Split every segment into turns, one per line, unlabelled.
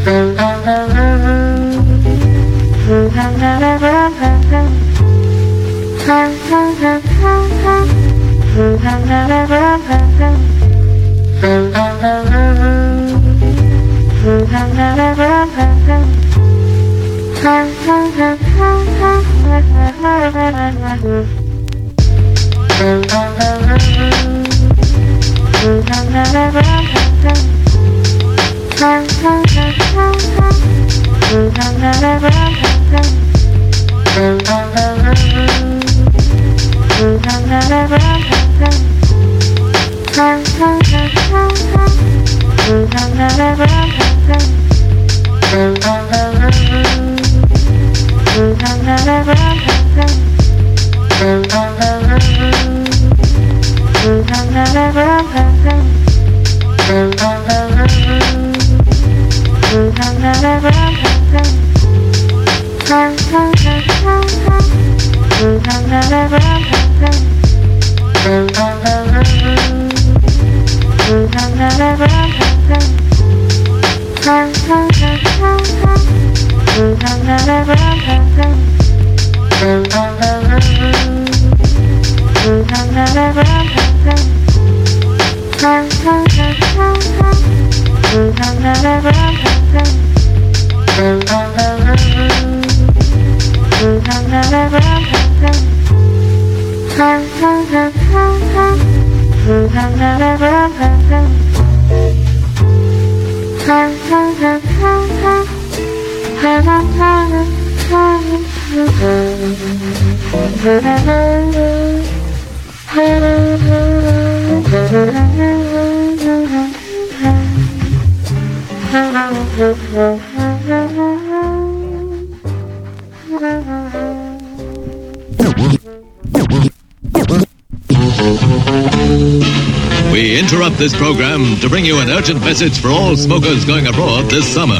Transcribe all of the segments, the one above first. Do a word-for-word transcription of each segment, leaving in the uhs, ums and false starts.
We interrupt this program to bring you an urgent message for all smokers going abroad this summer.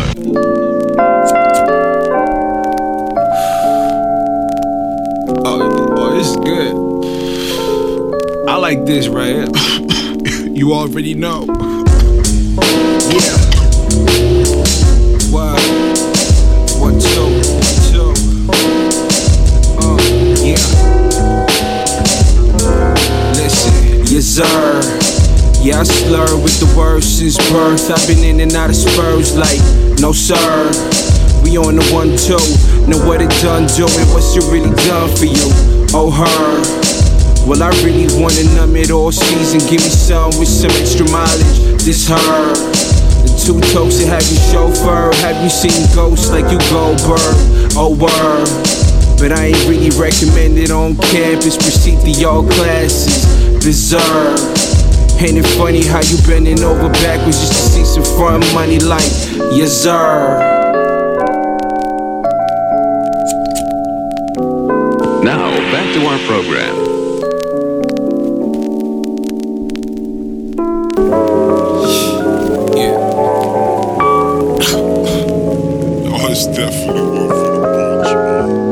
Oh, oh, this is good. I like this right here. You already know. Yeah. One, one, two, one, two. Uh, yeah. Listen, yes sir. Yeah, I slur with the words since birth. I've been in and out of Spurs like, no sir. We on the one, two. Know what it done doing, what's it really done for you? Oh her. Well, I really wanna numb it all season. Give me some with some extra mileage. This her. The two tokes that have you chauffeur. Have you seen ghosts like you Goldberg? Oh word. But I ain't really recommended on campus. Proceed to y'all classes. Deserve. Ain't it funny how you bending over backwards just to see some front money like, yes sir.
Now, back to our program.
Yeah. Oh, it's definitely one for the beach, man.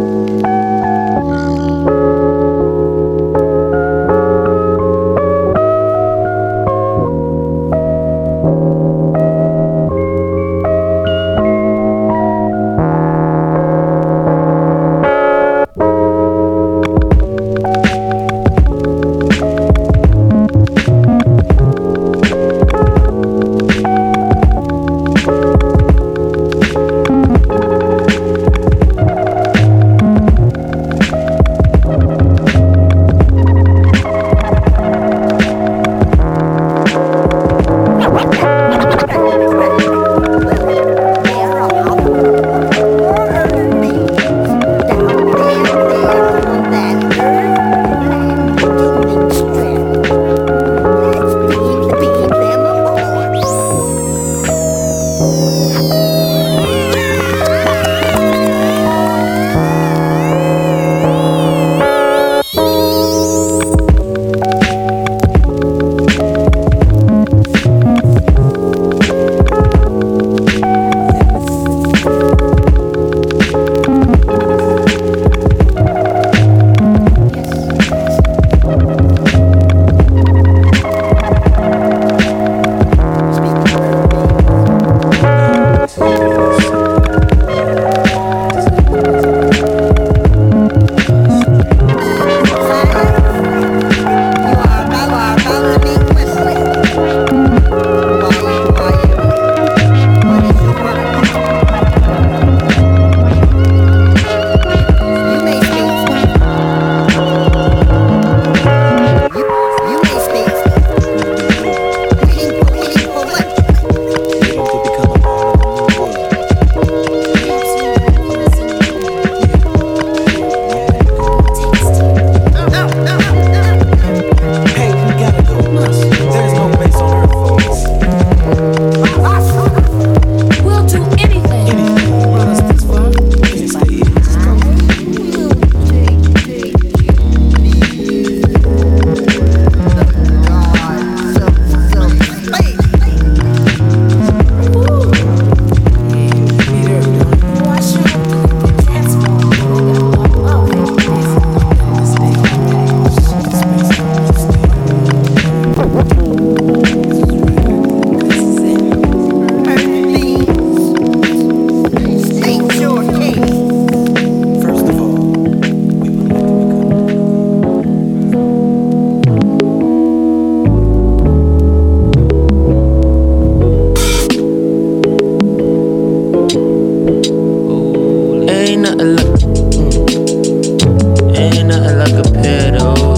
Ain't nothing like, mm, ain't nothing like a pair of those.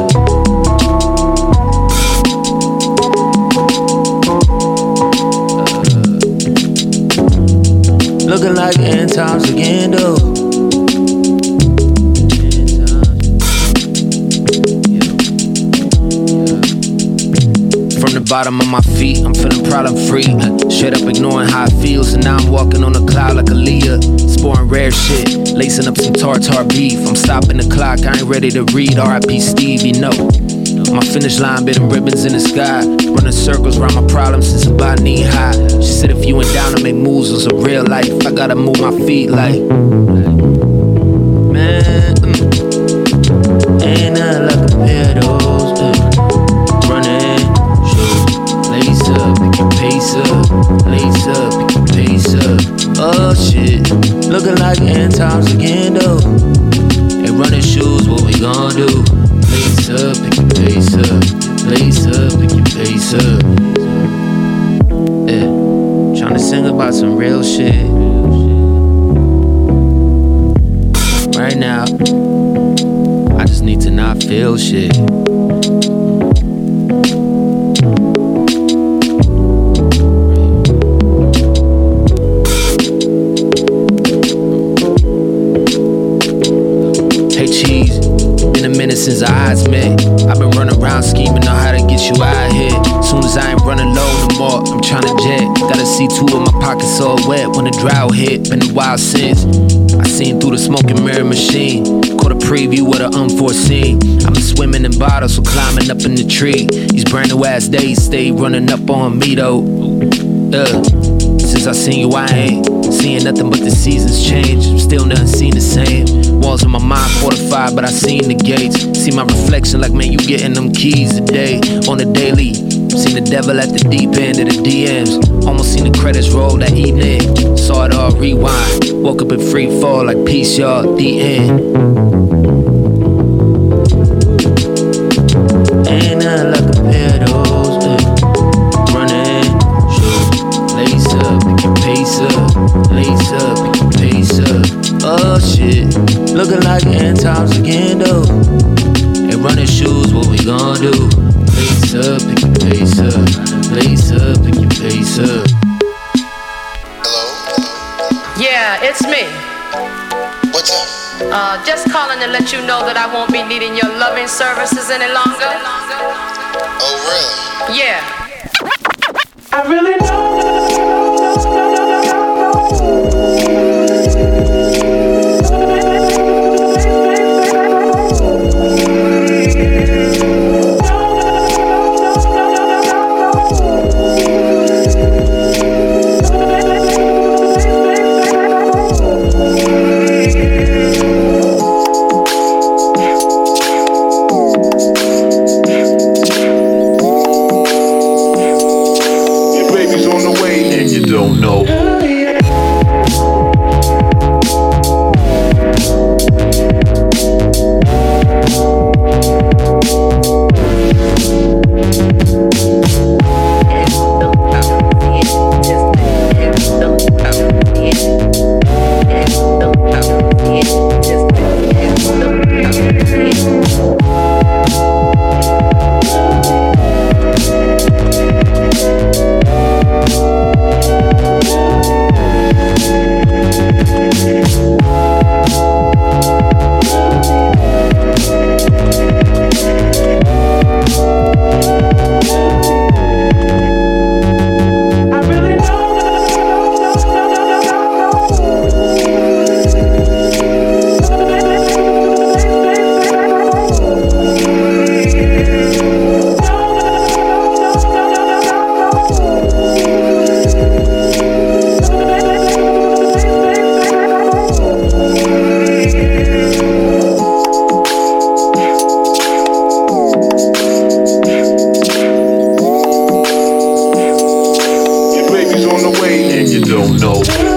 Uh, uh, looking like end times again, though. From the bottom of my feet, I'm feeling proud I'm free. Straight up ignoring how it feels, and now I'm walking on a cloud like Aaliyah. Sporing rare shit, lacing up some tartar beef. I'm stopping the clock, I ain't ready to read. R I P Steve, you know. My finish line, bit them ribbons in the sky. Running circles around my problems since about knee high. She said if you went down to make moves on some real life, I gotta move my feet like, man, mm, ain't nothing like a pair of those. Uh, running shoes, lace up, pick your pace up, lace up, pick your pace up. Oh shit, looking like end times again though. And running shoes, what we gon' do? Lace up, pick your pace up, lace up, pick your pace up. Yeah, tryna sing about some real shit. Right now, I just need to not feel shit. Hey cheese, been a minute since our eyes met. I've been running around scheming on how to get you out here. Soon as I ain't running low no more, I'm tryna jet. Gotta see two of my pockets all wet when the drought hit. Been a while since I seen through the smoke and mirror machine. Caught a preview of the unforeseen. I've been swimming in bottles, so climbing up in the tree. These brand new ass days stay running up on me though. Uh, since I seen you, I ain't seeing nothing but the seasons change. Still nothing seen the same. Walls in my mind fortified, but I seen the gates. See my reflection like, man, you getting them keys today. On the daily, seen the devil at the deep end of the D Ms. Almost seen the credits roll that evening. Saw it all rewind. Woke up in free fall like peace, y'all, the end. Ain't nothing like a pair of those. Uh, running shoes, lace up, pick your pace up, lace up, pick your pace up. Oh shit, looking like end times again though. And running shoes, what we gon' do? Lace up, pick your pace up, lace up, pick your pace up.
Hello?
Yeah, it's me.
What's up?
Uh, just calling to let you know that I won't be needing your loving services any longer.
Oh, really?
Yeah.
I really know.
Don't know. Don't know.